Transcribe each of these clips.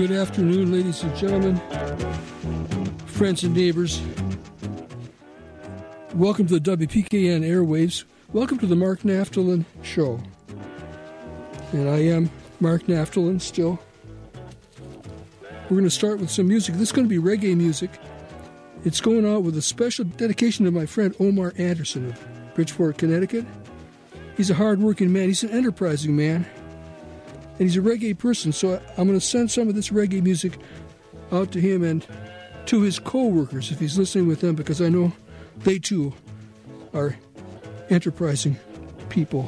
Good afternoon, ladies and gentlemen, friends and neighbors. Welcome to the WPKN airwaves. Welcome to the Mark Naftalin Show. And I am Mark Naftalin still. We're going to start with some music. This is going to be reggae music. It's going out with a special dedication to my friend Omar Anderson of Bridgeport, Connecticut. He's a hard-working man. He's an enterprising man. And he's a reggae person, so I'm going to send some of this reggae music out to him and to his co-workers if he's listening with them, because I know they too are enterprising people.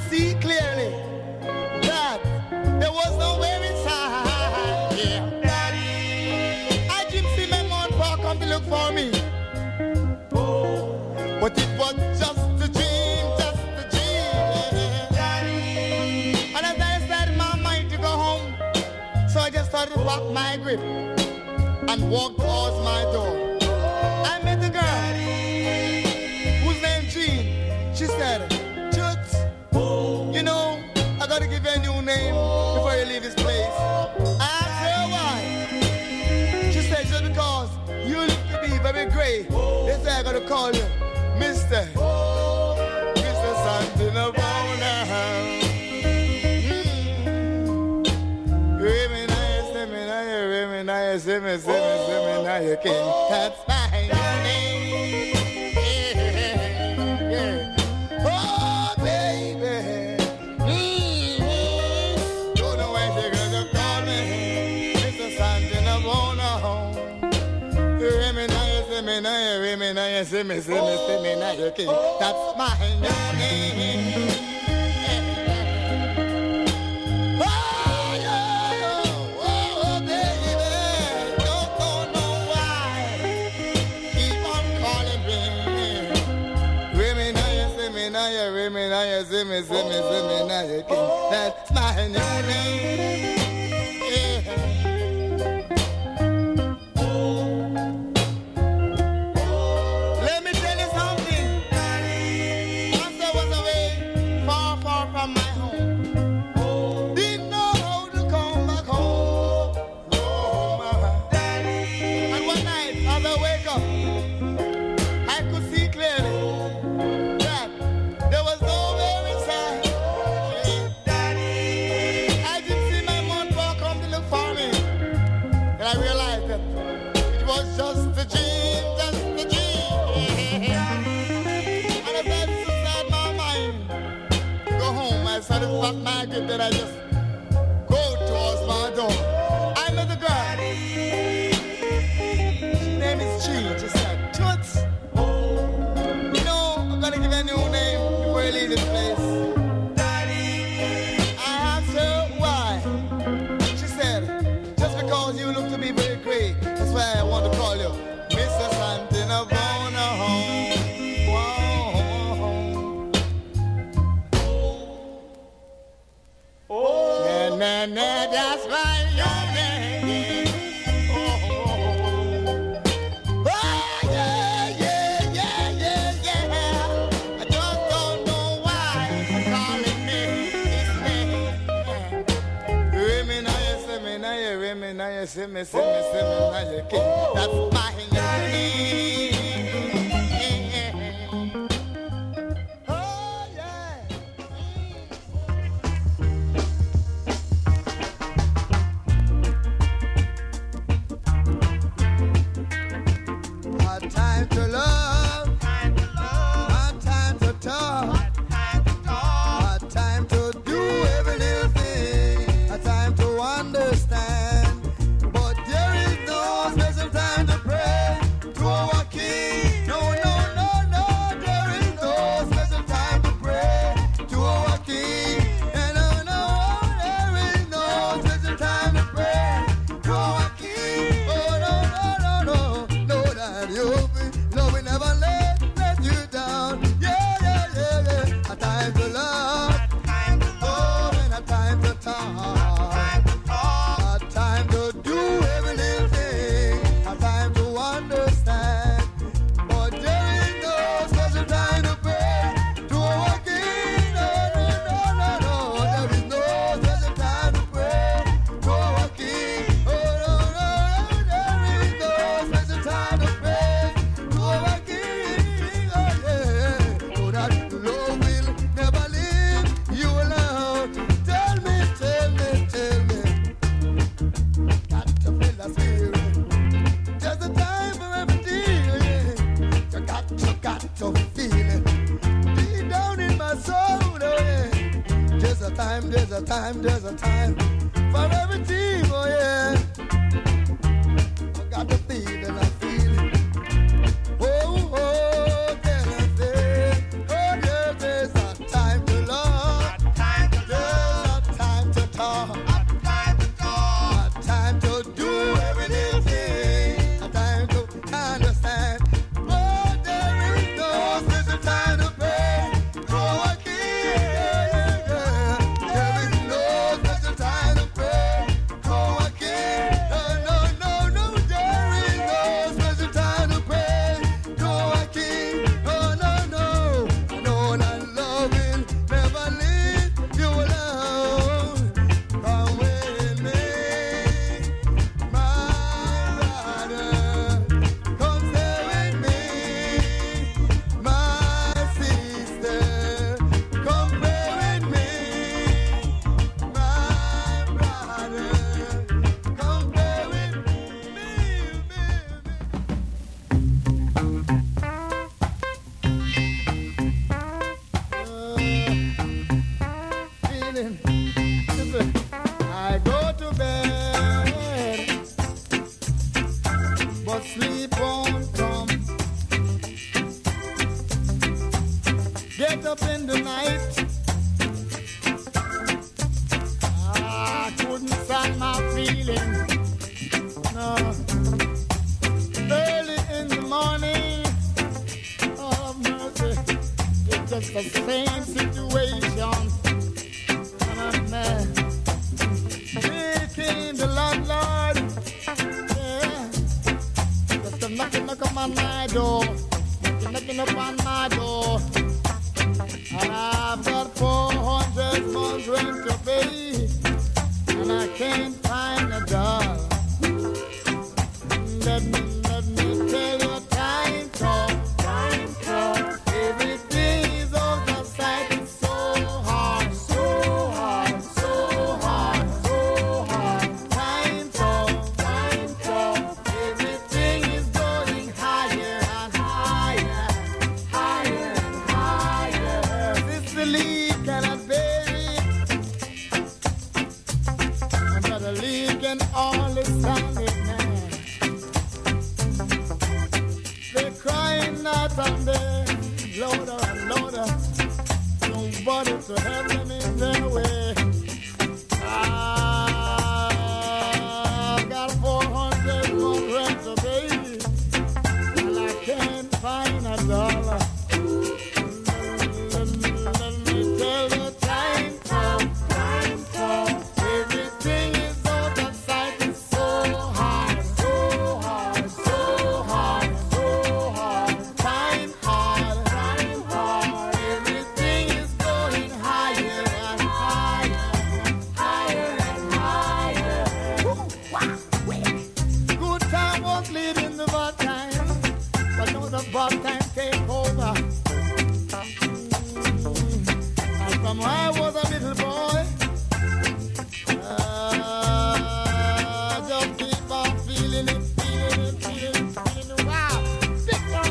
see clearly that there was nowhere inside. Yeah. Daddy, I didn't see my mom park come to look for me. But it was just a dream, just a dream. Daddy. And as I said in my mind to go home, so I just started to lock my grip and walk towards my door. I met a girl whose name Jean. She said, Toots, you know, I gotta give you a new name before you leave this place. I asked her why. She said, just because you look to be very great, they say I gotta call you Mr. Santana Bona. Semi, king. That's my name. Yeah. Oh, baby. Don't know why they're gonna call me Mr. Santana Bona. Semi, king. That's my name. That's my name. Yeah. Let me tell you something. Once I was away, far, far from my home. Didn't know how to come back home. Oh, and one night, as I wake up, I could see clearly that there was nowhere inside. I didn't see my mom come to look for me. And I realized that it was just a dream, just a dream. And I felt inside my mind to go home. I started to pack my grip and I just go towards my door. I met a girl. Her name is Chi. She said, Toots, you know, I'm gonna give you a new name before you leave this place. I asked her why. She said, just because you look to be very great, that's why I want to call you Mr. Santana Bona. Oh, na, that's why your name. Oh, yeah. I just don't know why you're calling me this name. Semi, king. That's my name. Oh, yeah. Hard time to love, hard time to talk, hard time to do every little thing, hard time to understand. But there is no special time to pray to our King. No, there is no special time to pray to our King. And no, there is no special time to pray to our King. Oh, no, that you will never let you down. Yeah. A time to love, oh, and a time to talk, a time to do every little thing, a time to understand. But there is no special time to pray to our King. No, there is no special time to pray to our King. Oh, no, there is no special time to pray to our King. Oh, yeah. Oh, that love will never leave you alone. Tell me. Got to feel the spirit. There's a time for everything, yeah. You got to feel it. Deep down in my soul, oh, yeah. There's a time for everything, oh, yeah. I got to feel it, I feel it. Oh, can I say, oh, yeah, there's a time to love. get up in the night. I couldn't stand my feelings. No. Early in the morning, oh mercy, it's just the same situation. And I'm mad. Here came the landlord, yeah, just a knocking on my door, knocking up on my door. And I've got 400 months rent to pay, and I can't find a dollar. Let me tell you, time come. Everything is out of sight. It's so hard, so hard, so hard, so hard. Time come. Everything is going higher and higher, higher and higher. Sicily cannot bear it. And but a leak and all is standing now. They're crying out and they're louder and louder. Nobody to help them in their way. I've got 400 more rent to pay, and I can't find a dollar. Let me tell you, time come. Everything is out of sight. It's so hard, so hard, so hard, so hard. Time hard. Everything is going higher and higher, higher and higher. Good time was leading the bad time, but now the bad time take over. And from when I was a little boy, just keep on feeling it. Wow, stick on.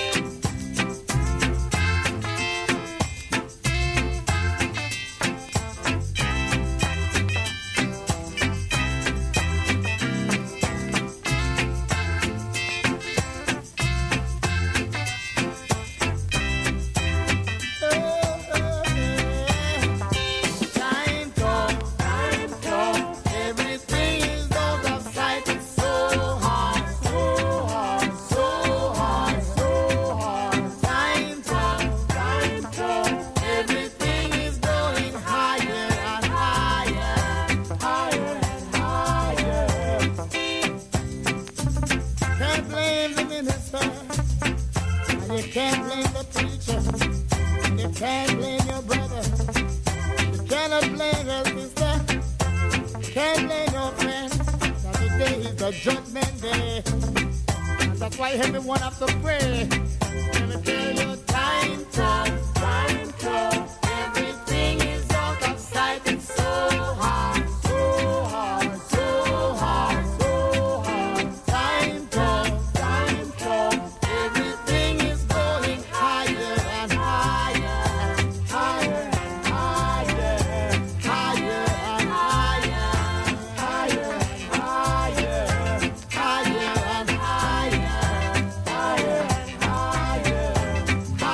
Time come. Everything is out of sight. It's so hard, so hard, so hard, so hard. Time come. Everything is going higher and higher, higher and higher. Can't blame the minister, and you can't blame the preacher. You can't blame your brother. You cannot blame your sister. Can't blame your friend. Now today is the judgment day, and that's why everyone have to pray. Let me tell you, time come. Everything is out of sight. It's so hard, so hard, so hard, so hard. Time come. Everything is going higher and higher, higher and higher, higher and higher, higher and higher, higher and higher, higher and higher, higher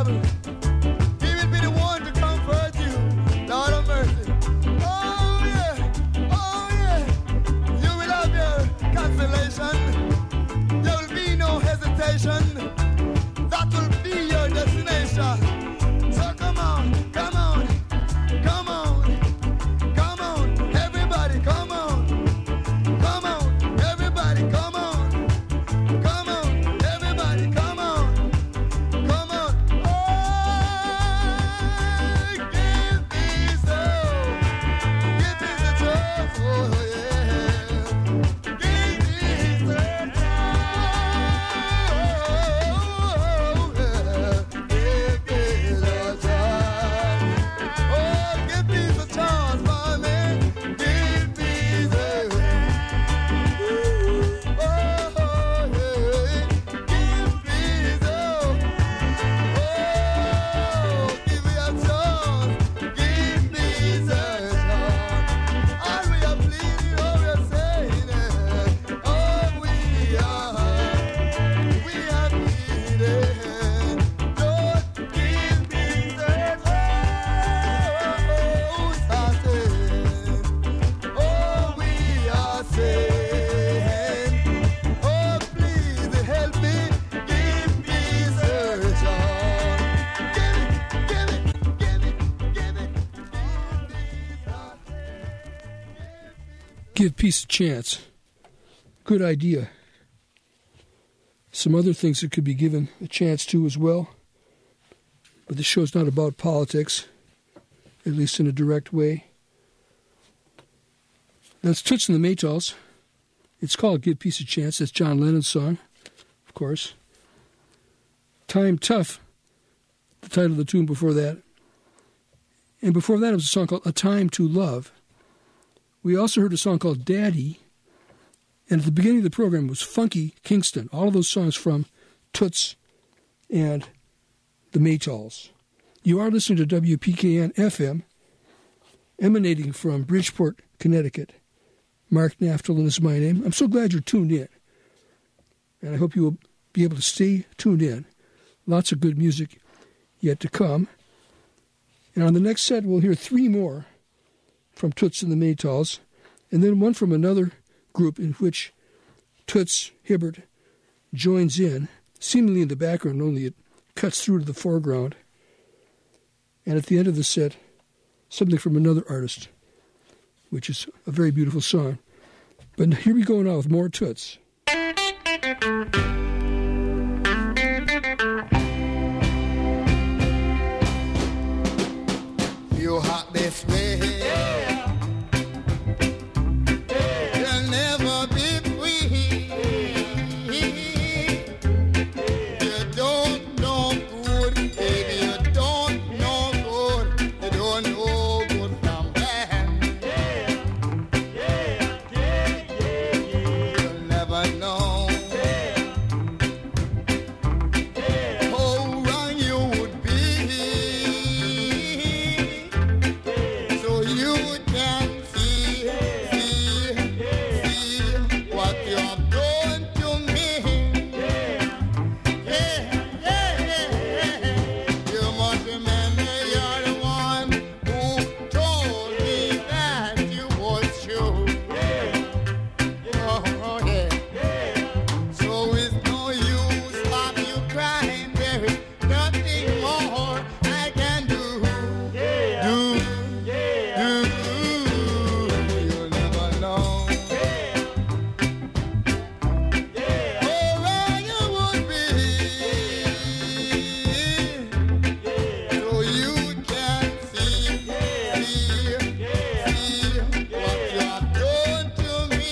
trouble. He will be the one to comfort you. Lord of mercy. Oh yeah, oh yeah. You will have your consolation. There will be no hesitation. That will be your destination. So come on, come on, come on, come on, everybody, come on, come on, everybody, come on, come on, everybody, come on, come on. Oh, give peace, give peace a chance, oh yeah, give peace a chance, oh yeah, give peace a chance, oh give peace a chance, my man, give peace a Give peace a chance. Good idea. Some other things that could be given a chance to as well. But the show's not about politics, at least in a direct way. That's Toots and the Maytals. It's called Give Peace a Chance. That's John Lennon's song, of course. Time Tough, the title of the tune before that. And before that, it was a song called A Time to Love. We also heard a song called Daddy, and at the beginning of the program was Funky Kingston. All of those songs from Toots and the Maytals. You are listening to WPKN FM, emanating from Bridgeport, Connecticut. Mark Naftalin is my name. I'm so glad you're tuned in, and I hope you will be able to stay tuned in. Lots of good music yet to come. And on the next set, we'll hear three more from Toots and the Maytals, and then one from another group in which Toots Hibbert joins in, seemingly in the background, only it cuts through to the foreground. And at the end of the set, something from another artist, which is a very beautiful song. But here we go now with more Toots. You hot this way. You'll never be free. You don't know good, baby. You don't know good. You don't know good from bad. You'll never know. How wrong you would be. So you can see what you have done to me. You must remember you're the one who told me that you was true. Oh, yeah. So it's no use of you crying. There is nothing more I can do. You'll never know. Oh, where you would be. So you can see what you have done to me.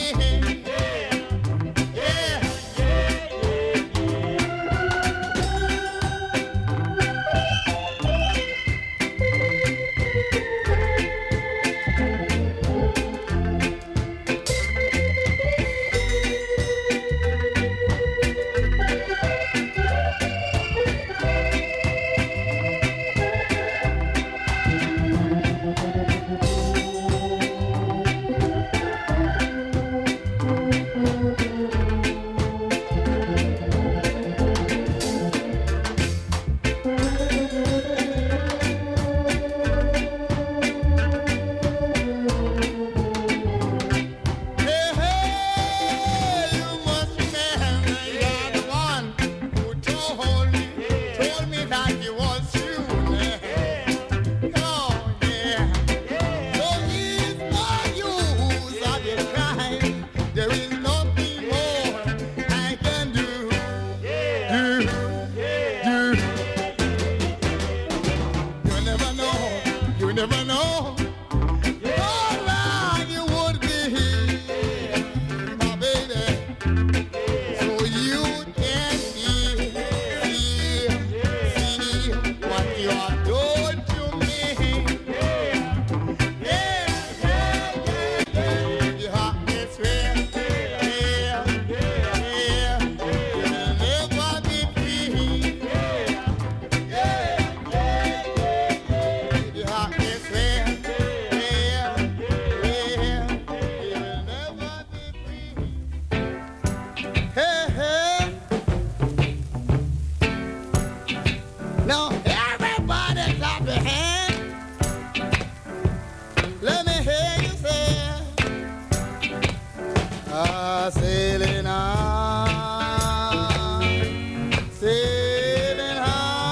Now everybody clap your hands. Let me hear you say, sailing on, sailing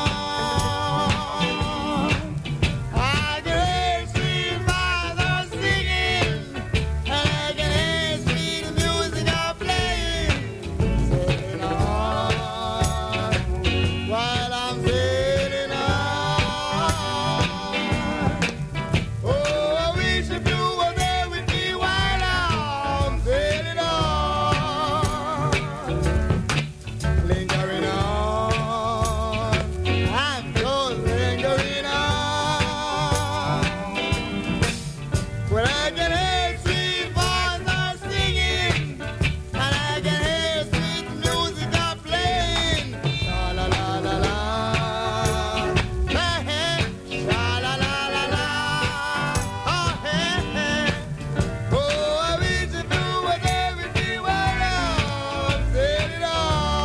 on. I can hear sweet voices singing, and I can hear sweet music are playing. Sailing on, while I'm sailing on. Oh, I wish if you were there with me while I'm sailing on. Lingering on, I'm just lingering on. Well, I can hear sweet voices singing, and I can hear sweet music are playing. Sha la la la la, hey hey, sha la la la la, oh hey hey. Oh, I wish if you were there with me while I'm sailing on.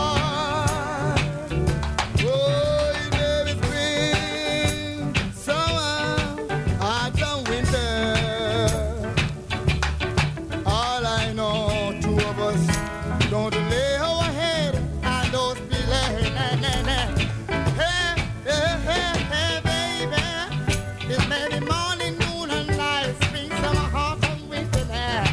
Oh, it may be spring, summer, autumn, winter. All I know, two of us going to lay our head and those pillows. Hey, hey, hey, hey, baby. It's maybe morning, noon, and night, spring, summer, autumn, winter.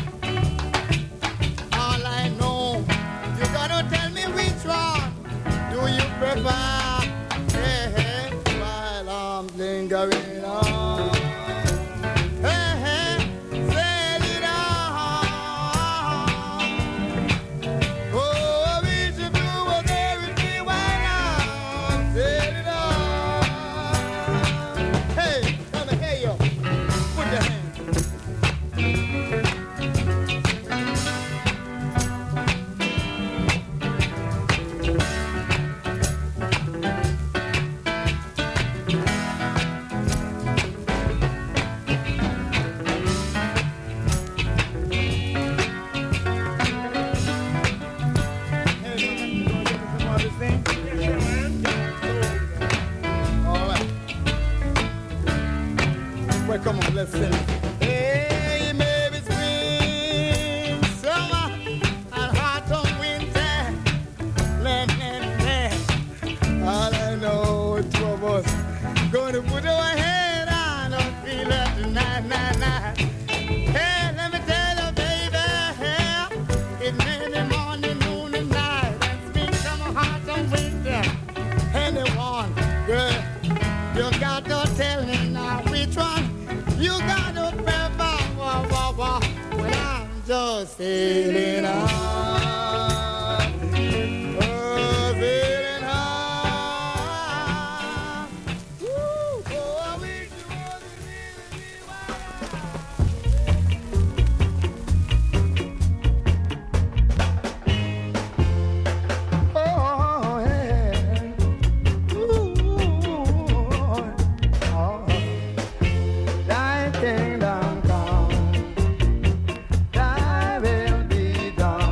All I know, you gotta tell me which one do you prefer? Hey, hey, while I'm lingering on. Hey, hey, sailing on. Oh, I wish if you were there with me while I'm sailing on. Hey, let me hear you. Put your hands. All right. Well, come on, let's sing. Hey, maybe spring, summer, and autumn, winter. All I know, two of us going to put our head on a feeling tonight, night, night. Hey, let me tell you, baby, it's many morning, noon, and night, and spring, summer, autumn, winter. Anyone, girl, you got to tell me now which one you got to prefer. Wah, wah, wah. Well, I'm just sailing on. Oh, sailing on. Woo. Oh, I wish you wasn't leaving me while. Oh, yeah. Ooh, oh. Thy kingdom come, thy will be done.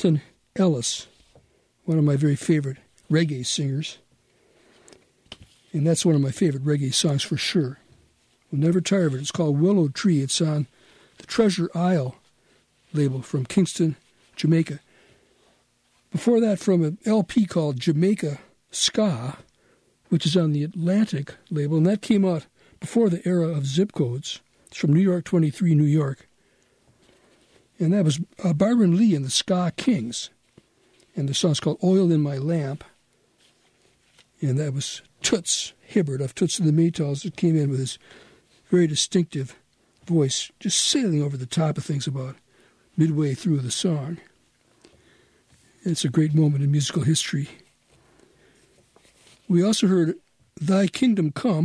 Alton Ellis, one of my very favorite reggae singers. And that's one of my favorite reggae songs for sure. We'll never tire of it. It's called Willow Tree. It's on the Treasure Isle label from Kingston, Jamaica. Before that, from an LP called Jamaica Ska, which is on the Atlantic label, and that came out before the era of zip codes. It's from New York 23, New York. And that was Byron Lee and the Ska Kings. And the song's called Oil in My Lamp. And that was Toots Hibbert of Toots and the Maytals that came in with his very distinctive voice, just sailing over the top of things about midway through the song. It's a great moment in musical history. We also heard Thy Kingdom Come,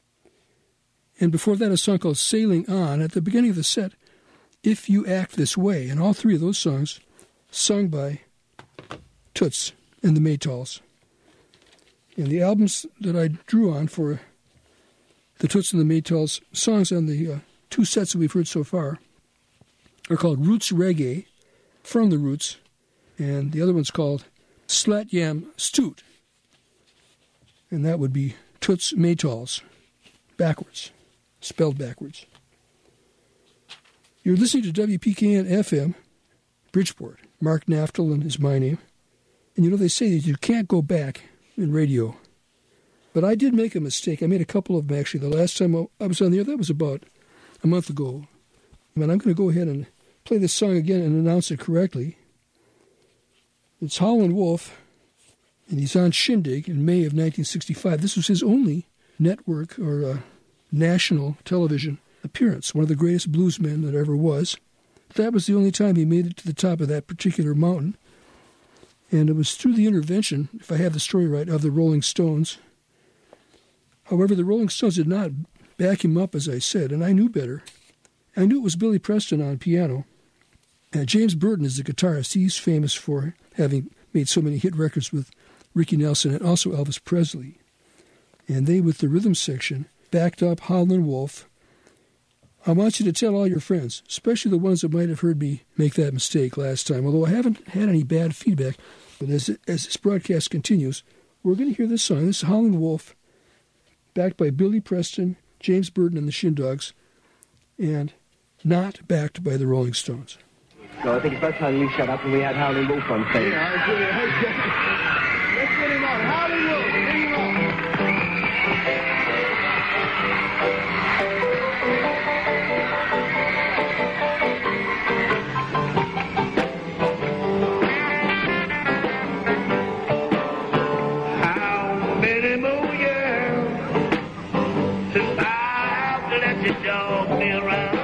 and before that a song called Sailing On. At the beginning of the set, If You Act This Way, and all three of those songs sung by Toots and the Maytals. And the albums that I drew on for the Toots and the Maytals songs on the two sets that we've heard so far are called Roots Reggae, From the Roots, and the other one's called Slat Yam Stoot. And that would be Toots Maytals, backwards, spelled backwards. You're listening to WPKN FM, Bridgeport. Mark Naftalin is my name. And you know, they say that you can't go back in radio. But I did make a mistake. I made a couple of them, actually. The last time I was on the air, that was about a month ago. And I'm going to go ahead and play this song again and announce it correctly. It's Howlin' Wolf, and he's on Shindig in May of 1965. This was his only network or national television appearance, one of the greatest bluesmen that ever was. That was the only time he made it to the top of that particular mountain. And it was through the intervention, if I have the story right, of the Rolling Stones. However, the Rolling Stones did not back him up, as I said, and I knew better. I knew it was Billy Preston on piano. James Burton is the guitarist. He's famous for having made so many hit records with Ricky Nelson and also Elvis Presley. And they, with the rhythm section, backed up Howlin' Wolf. I want you to tell all your friends, especially the ones that might have heard me make that mistake last time, although I haven't had any bad feedback. But as this broadcast continues, we're going to hear this song. This is Howlin' Wolf, backed by Billy Preston, James Burton, and the Shindogs, and not backed by the Rolling Stones. No, I think it's about time you shut up and we had Howlin' Wolf on stage. Yeah, I agree. Let's get him on. Howlin' Wolf, bring him on. How many more years till I have to let you dog me around?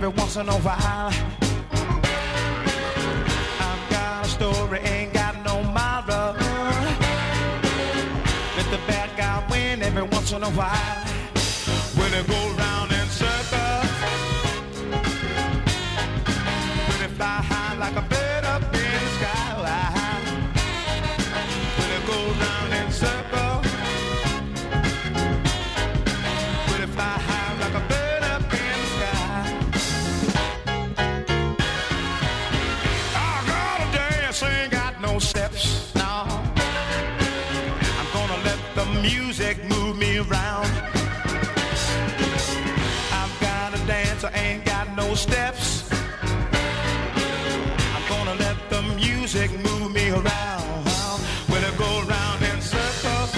every once in a while. I've got a story, ain't got no moral. Let the bad guy win every once in a while. When it go round in circles, when it fly high like a bird up in the sky. When it go round in circles, when it fly high like a bird up in the sky. I gotta dance, ain't got no steps, no. I'm gonna let the music move me around. I've got to dance, I ain't got no steps. I'm gonna let the music move me around. Will it go round in circles?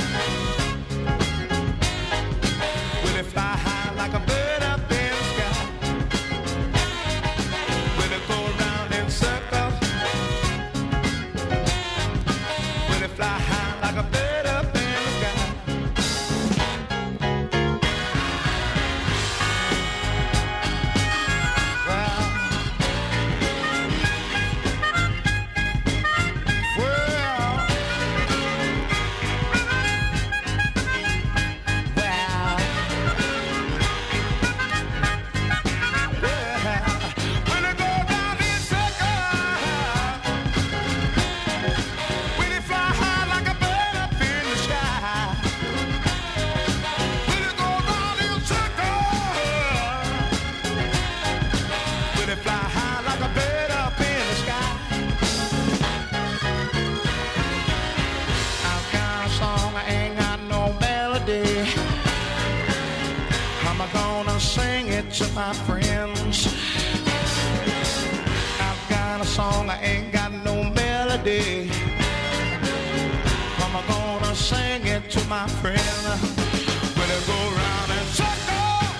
Will it fly high like a bird up in the sky? Will it go round in circles? Will it fly high like a bird up in the sky? To my friends, I've got a song, I ain't got no melody. I'm gonna sing it to my friend. Will it go round in circles?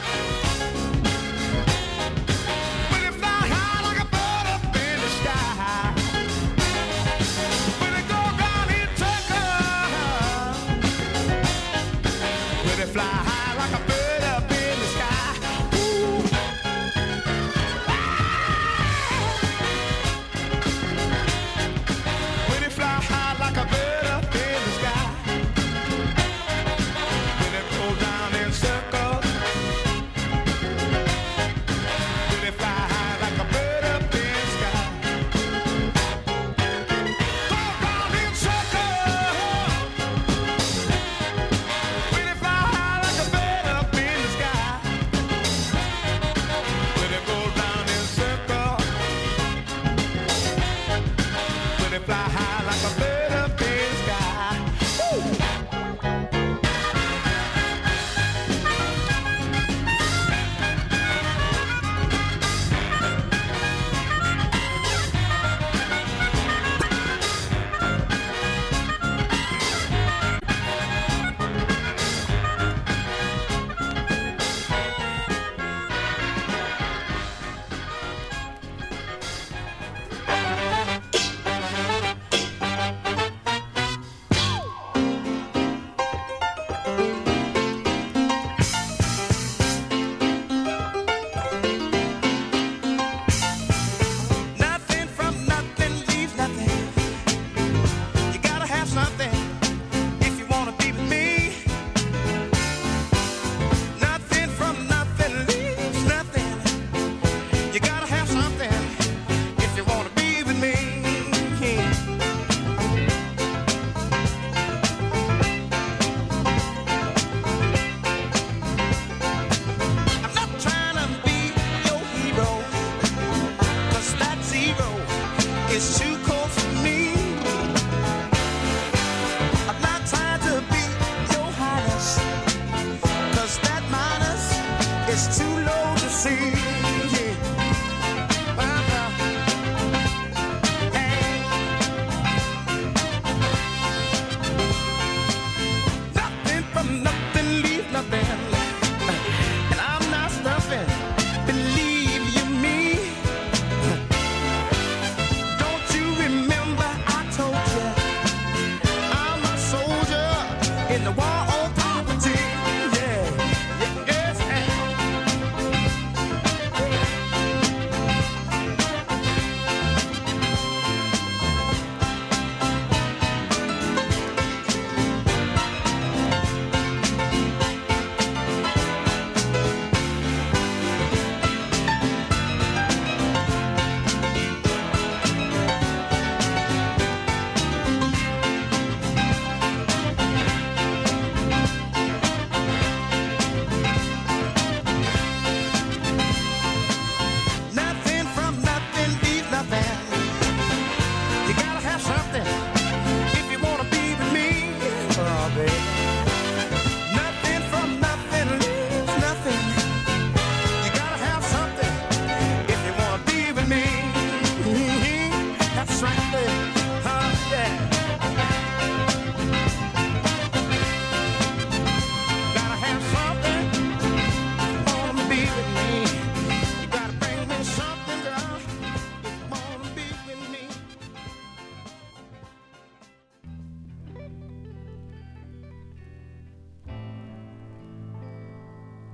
Will it fly high like a bird up in the sky? Will it go round in circles? Will it fly high like a bird up in the sky? Like a bird up in the sky. Will it go down in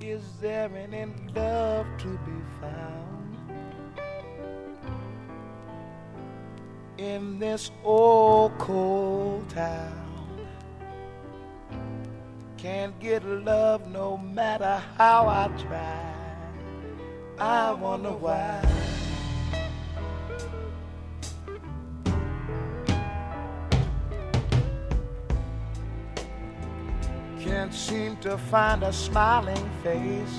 Is there any love to be found in this old cold town? Can't get love no matter how I try. I wonder why. Can't seem to find a smiling face.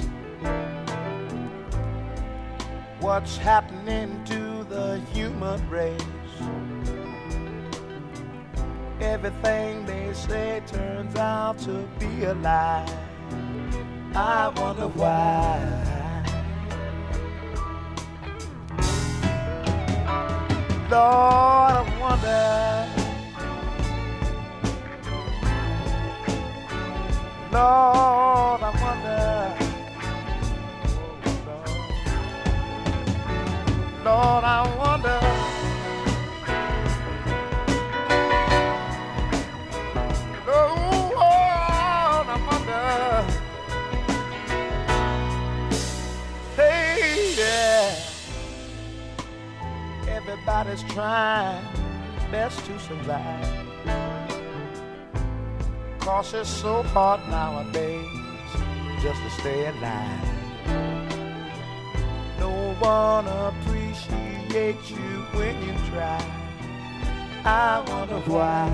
What's happening to the human race? Everything they say turns out to be a lie. I wonder why. Lord, I wonder. Lord, I wonder. Lord, I wonder. Lord, I wonder. Hey, yeah. Everybody's trying best to survive. 'Cause it's so hard nowadays just to stay alive. No one appreciates you when you try. I wonder why.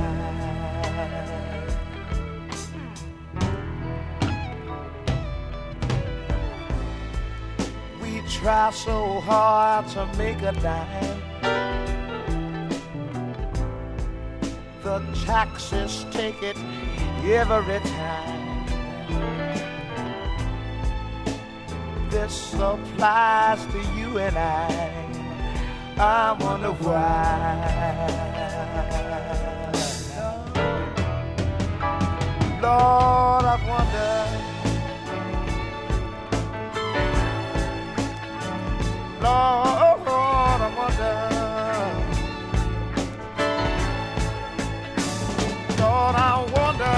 We try so hard to make a dime. The taxes take it every time. This applies to you and I wonder why. Lord, I wonder. Lord, I wonder. Lord, I wonder.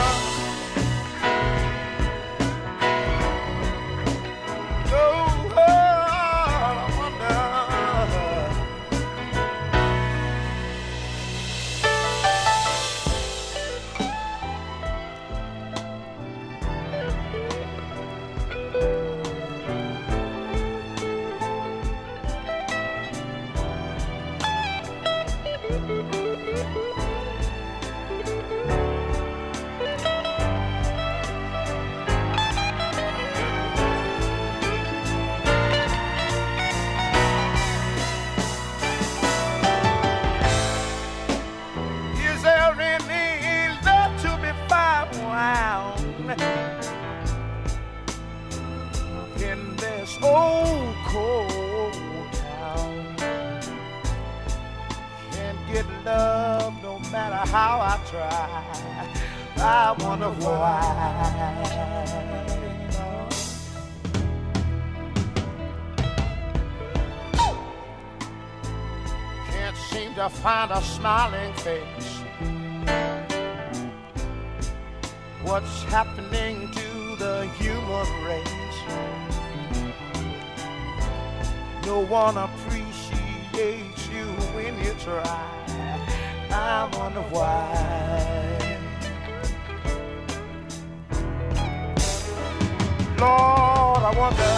In this old cold town, can't get love no matter how I try. I wonder why. Can't seem to find a smiling face. What's happening to the human race? No one appreciates you when you try. I wonder why. Lord, I wonder.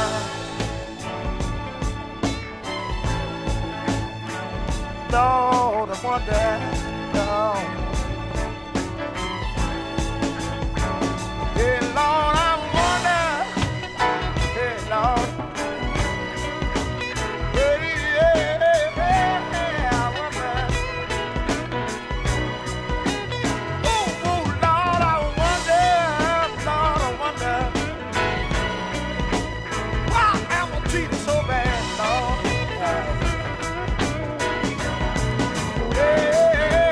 Lord, I wonder. Lord. Hey, Lord, I wonder. Hey, Lord. Yeah.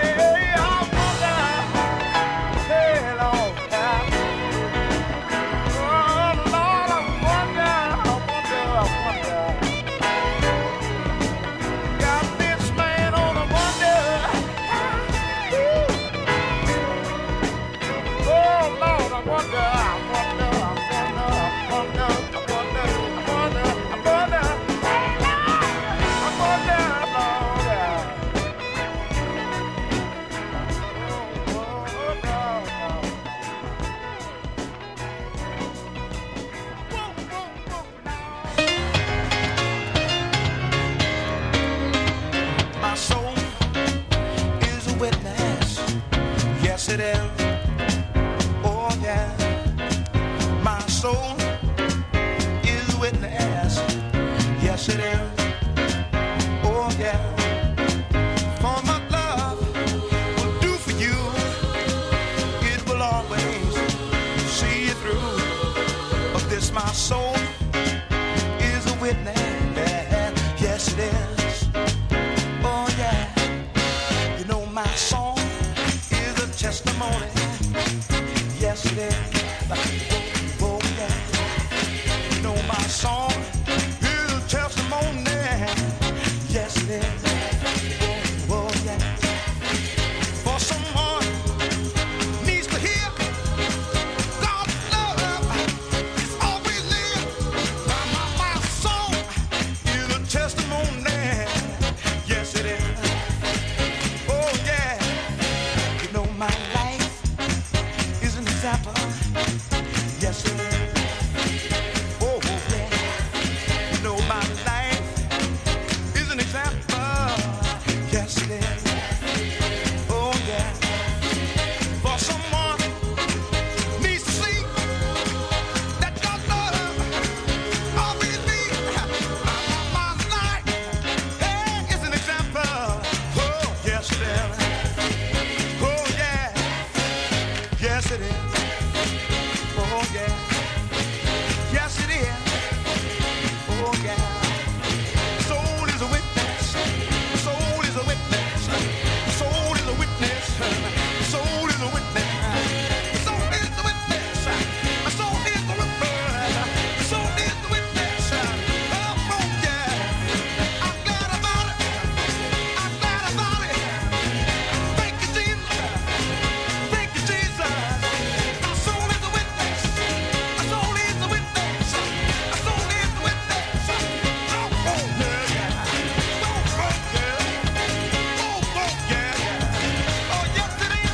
testimony. Yes, it is. Oh, yeah. You know my song is a testimony. Yes, it is. Oh, yeah. For someone needs to hear God's love is always near. My song is a testimony. Yes, it is. Oh, yeah. You know my life is an example. Yes, it is. Oh, yeah. You know my life is an example. Yes, it is. Oh, yeah. For someone needs to see that your love always be. My life is an example. Oh, yes, it is. Oh, yeah. Yes, it is. Oh, yeah. Yes, it is. Oh, yeah. Soul is a witness. Soul is a witness. Soul is a witness. Soul is a witness. Soul is the witness. Soul is the witness. Soul is the witness. Oh, yeah. I'm glad about it. I'm glad about it. Thank you, Jesus. Thank you, Jesus. My soul is a witness. My soul is a witness. My soul is a witness. Oh, yeah. Oh, yeah. Oh, yeah. Oh, yes, it is.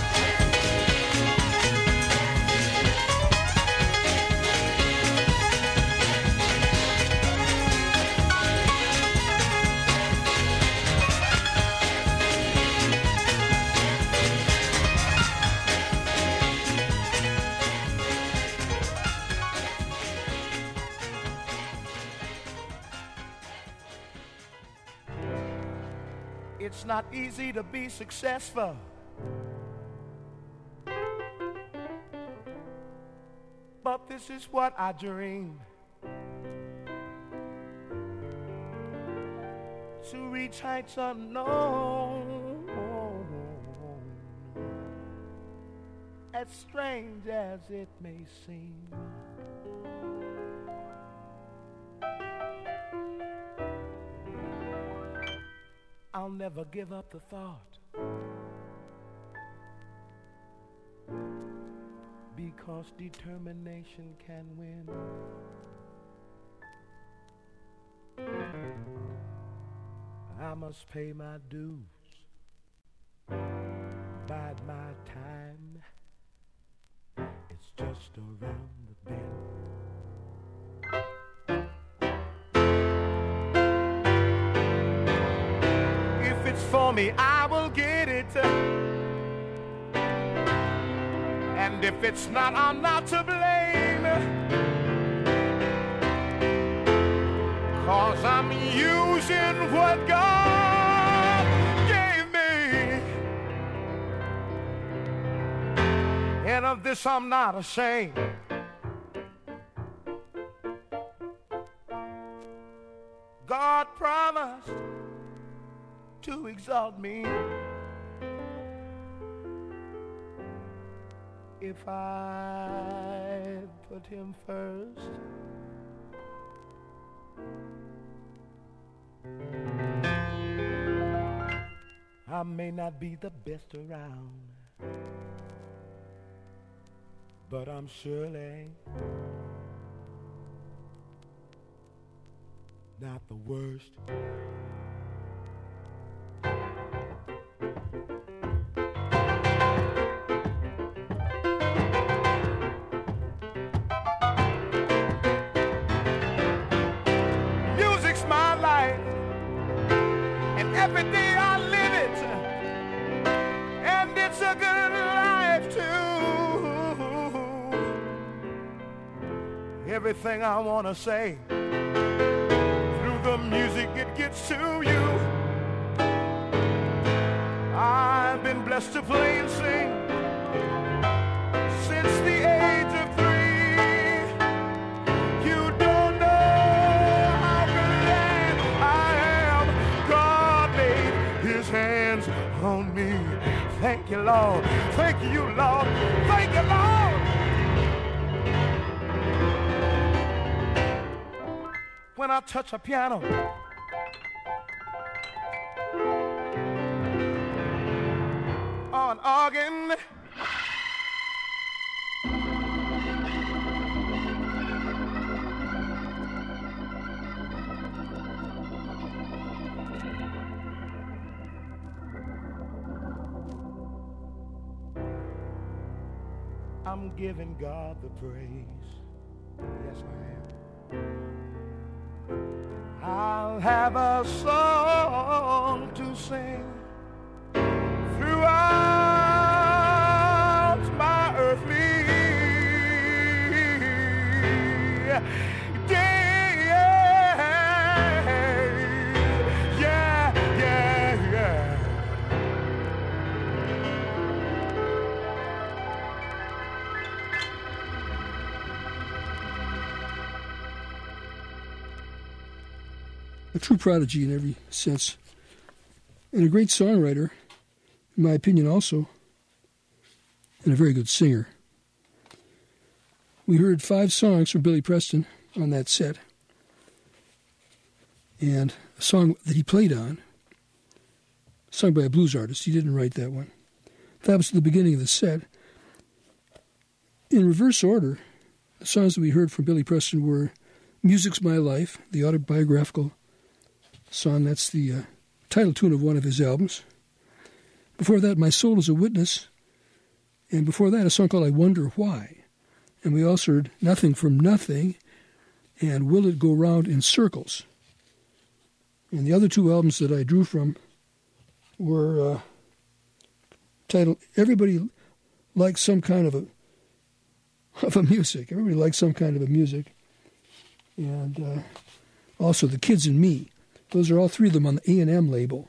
It's not easy to be successful. But this is what I dream. To reach heights unknown. As strange as it may seem. I'll never give up the thought, because determination can win. I must pay my dues, bide my time. It's just around the bend. If it's for me, I will get it. And if it's not, I'm not to blame. 'Cause I'm using what God gave me. And of this I'm not ashamed. God promised to exalt me if I put him first. I may not be the best around, but I'm surely not the worst. Music's my life, and every day I live it, and it's a good life too. Everything I want to say, through the music it gets to you. I've been blessed to play and sing since the age of 3. You don't know how glad I am God laid his hands on me. Thank you, Lord. Thank you, Lord. Thank you, Lord. When I touch a piano, or an organ, I'm giving God the praise. Yes, I am. I'll have a song to sing throughout my earthly days. Yeah, yeah, yeah. A true prodigy in every sense, and a great songwriter, in my opinion also, and a very good singer. We heard 5 songs from Billy Preston on that set, and a song that he played on, sung by a blues artist. He didn't write that one. That was the beginning of the set. In reverse order, the songs that we heard from Billy Preston were Music's My Life, the autobiographical song. That's the title tune of one of his albums. Before that, My Soul is a Witness. And before that, a song called I Wonder Why. And we also heard Nothing from Nothing and Will It Go Round in Circles. And the other 2 albums that I drew from were titled Everybody Likes Some Kind of a Music. Everybody likes some kind of a music. And also The Kids and Me. Those are all 3 of them on the A&M label.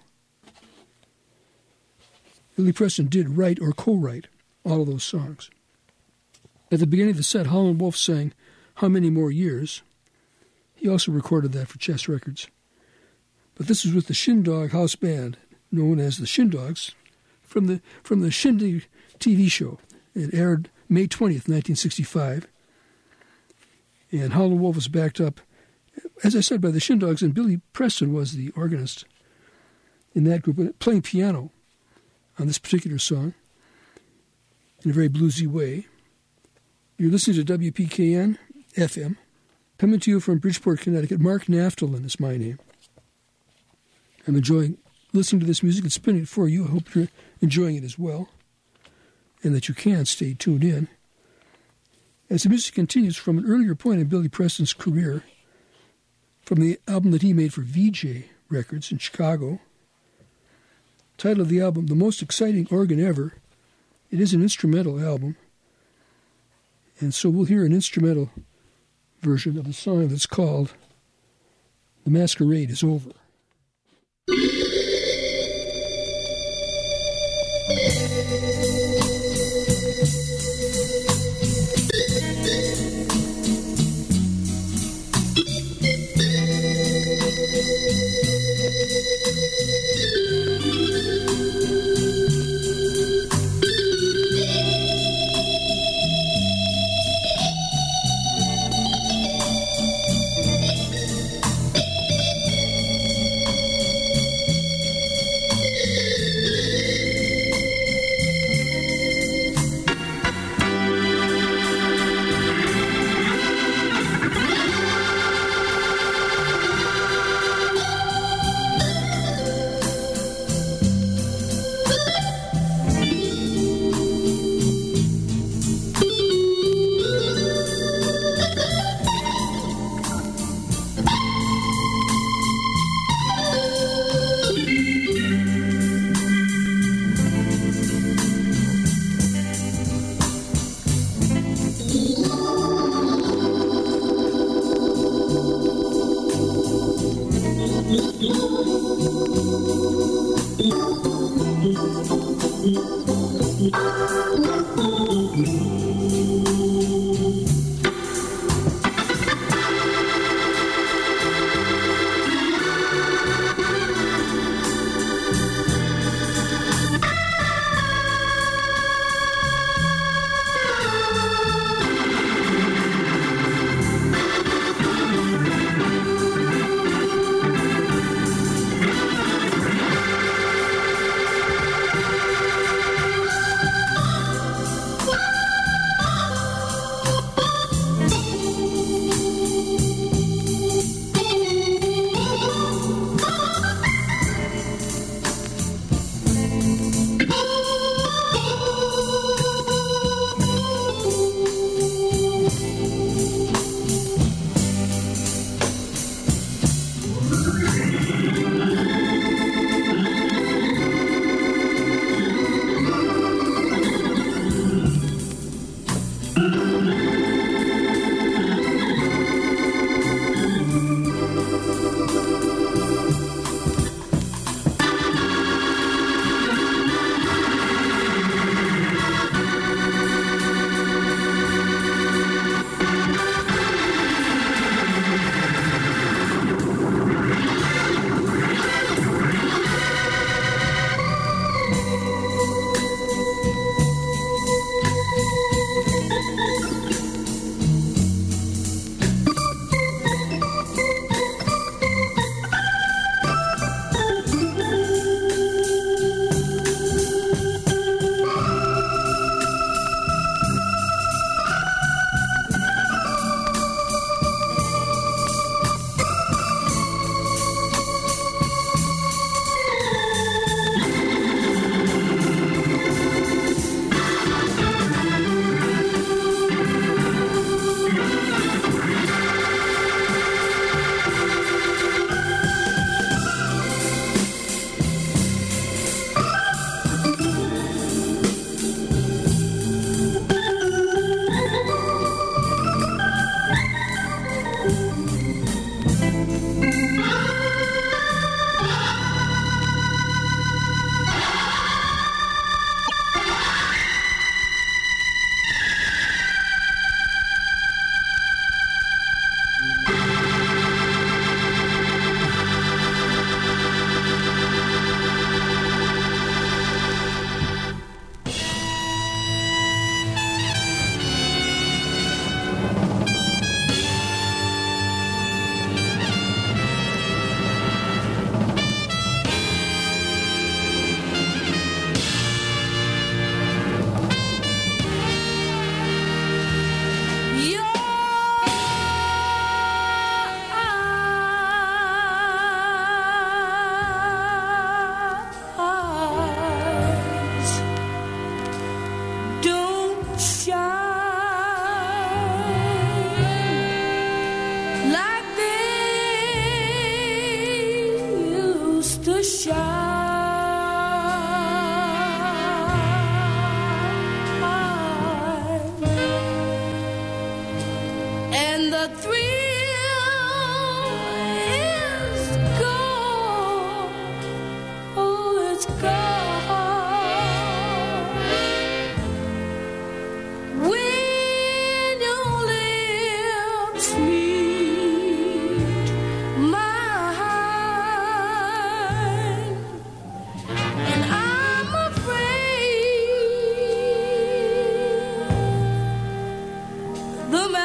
Billy Preston did write or co-write all of those songs. At the beginning of the set, Howlin' Wolf sang How Many More Years. He also recorded that for Chess Records. But this was with the Shindog House Band, known as the Shindogs, from the Shindig TV show. It aired May 20th, 1965. And Howlin' Wolf was backed up, as I said, by the Shindogs, and Billy Preston was the organist in that group, playing piano on this particular song in a very bluesy way. You're listening to WPKN FM, coming to you from Bridgeport, Connecticut. Mark Naftalin is my name. I'm enjoying listening to this music and spinning it for you. I hope you're enjoying it as well, and that you can stay tuned in. As the music continues from an earlier point in Billy Preston's career, from the album that he made for VJ Records in Chicago. Title of the album, The Most Exciting Organ Ever. It is an instrumental album. And so we'll hear an instrumental version of the song that's called The Masquerade is Over.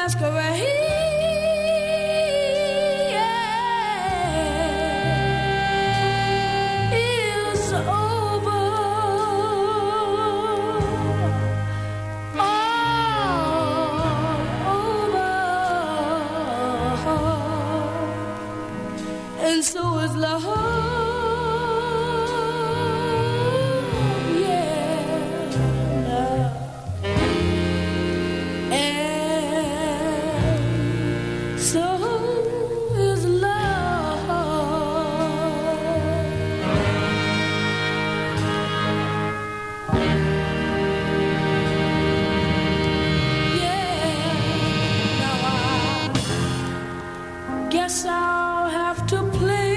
And so is love, yeah, love. And so is love. Yeah, now I guess I'll have to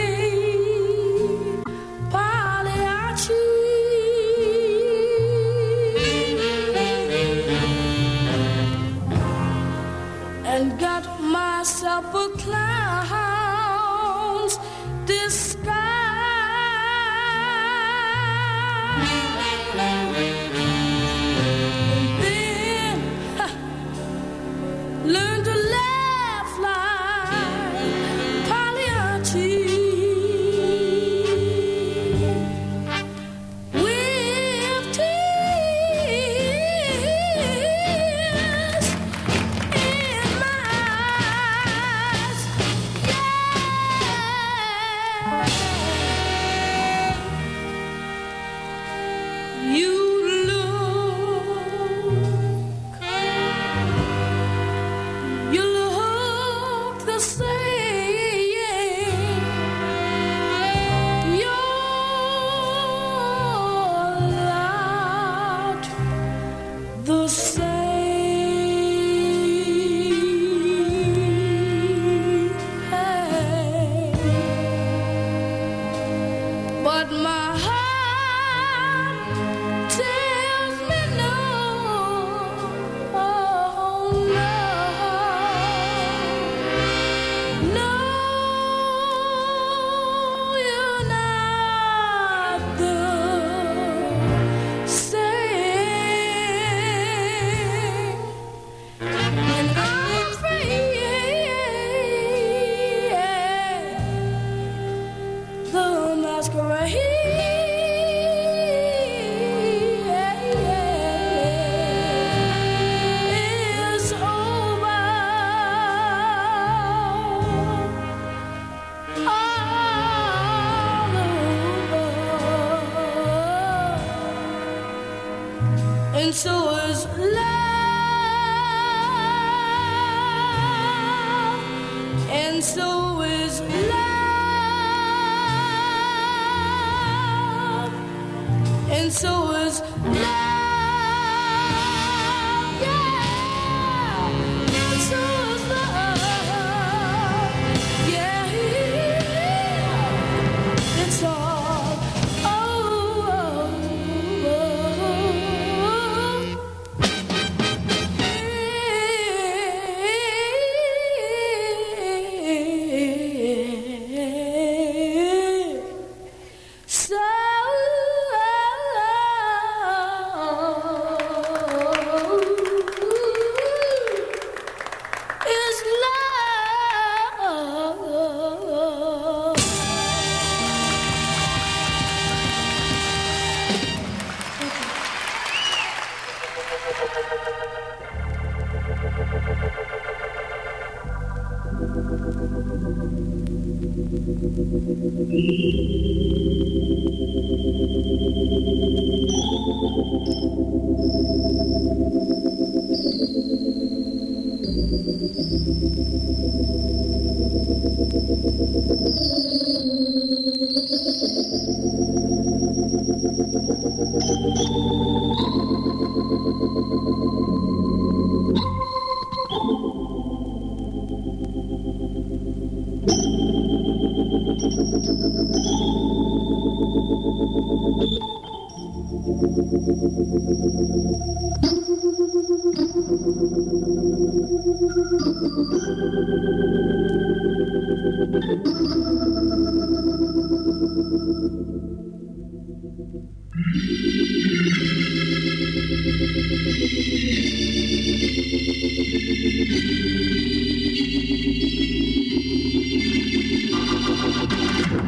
and got myself a clown's disguise. And then learn to laugh like Pagliacci. With tears in my eyes, yeah. You look the same. You're not the same. But my heart tells me no, no, you're not the same. And I'm afraid the masquerade is over. All over. And so is love, and so is love, and so is love, yeah, and so is love, yeah, it's all over. So is love.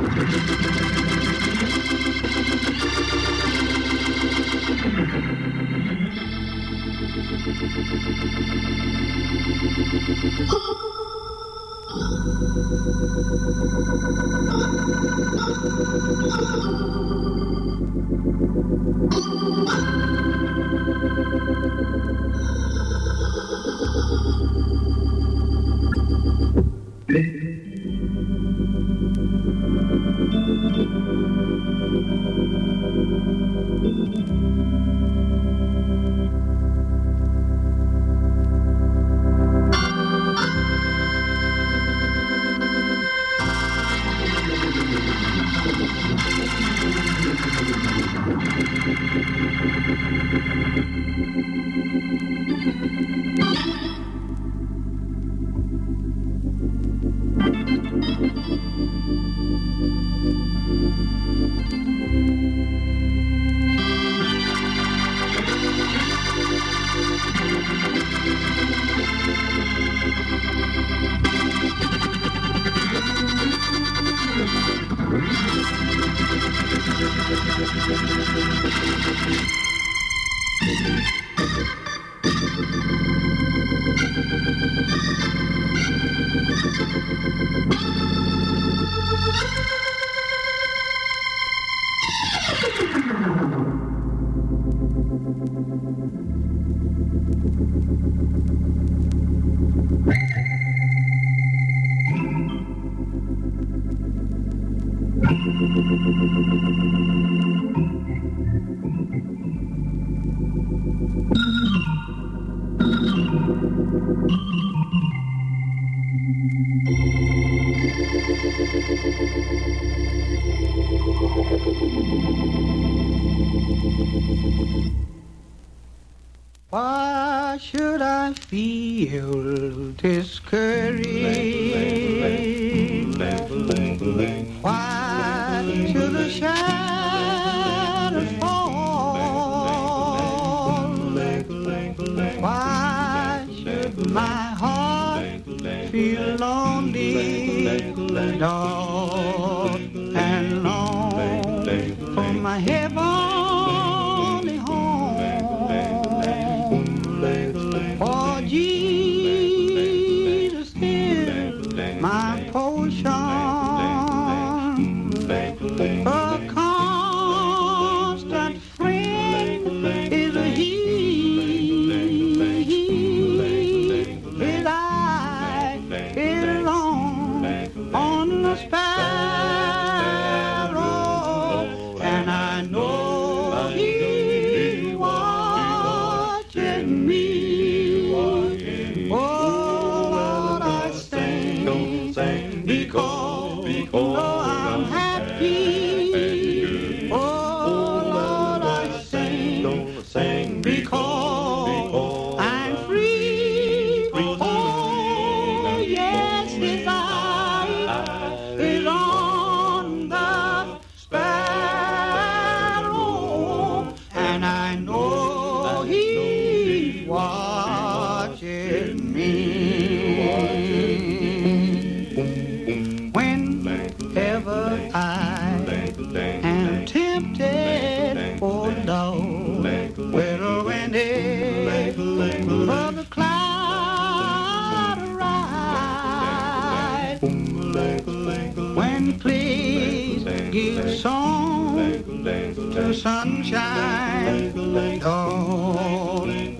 Why should I feel discouraged? Why should the shadows fall? Why should my heart feel lonely, Lord, and long for my heavenly home? For Jesus is my portion, a constant friend is He. His eye is on the sparrow, and I know He watching me. Oh, Lord, I sing because I'm happy. Oh, Lord, I sing because I'm free. Oh, yes, His eye is on the sparrow, and I know He watching me. Whenever I am tempted, oh Lord, whether any other cloud arise, when please give song to sunshine, Lord,